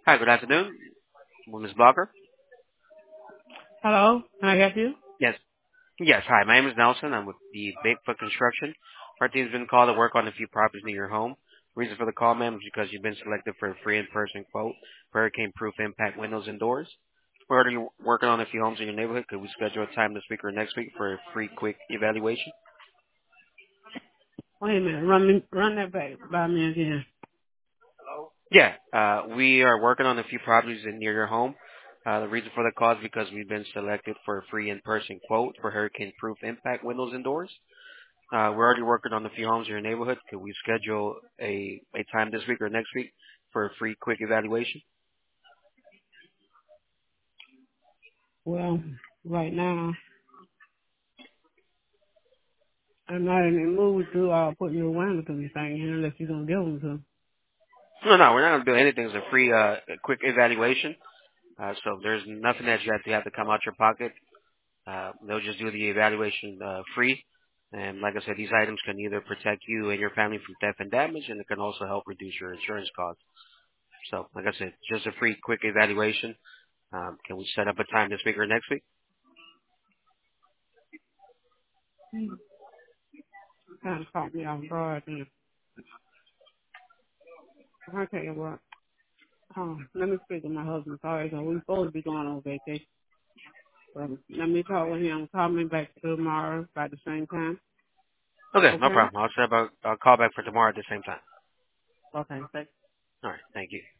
Hi, good afternoon. Ms. Blocker? Hello, can I help you? Yes. Yes, hi. My name is Nelson. I'm with the Bigfoot Construction. Our team's been called to work on a few properties near your home. Reason for the call, ma'am, is because you've been selected for a free in-person quote for hurricane-proof impact windows and doors. We're already working on a few homes in your neighborhood. Could we schedule a time this week or next week for a free, quick evaluation? Wait a minute, run that back by me again. Yeah, we are working on a few properties near your home. The reason for the call is because we've been selected for a free in-person quote for hurricane-proof impact windows and doors. We're already working on a few homes in your neighborhood. Could we schedule a time this week or next week for a free quick evaluation? Well, right now, I'm not in the mood to put new windows in the thing here unless you're going to give them to. No, we're not going to do anything. It's a free, quick evaluation. So there's nothing that you have to come out your pocket. They'll just do the evaluation free. And like I said, these items can either protect you and your family from theft and damage, and it can also help reduce your insurance costs. So, like I said, just a free, quick evaluation. Can we set up a time this week or next week? Kind of caught me off guard then. I'll tell you what. Let me speak to my husband. Sorry, so we're supposed to be going on vacation. Let me talk with him. Call me back tomorrow by the same time. Okay, no Okay? problem. I'll set up a call back for tomorrow at the same time. Okay, thank All right. Thank you.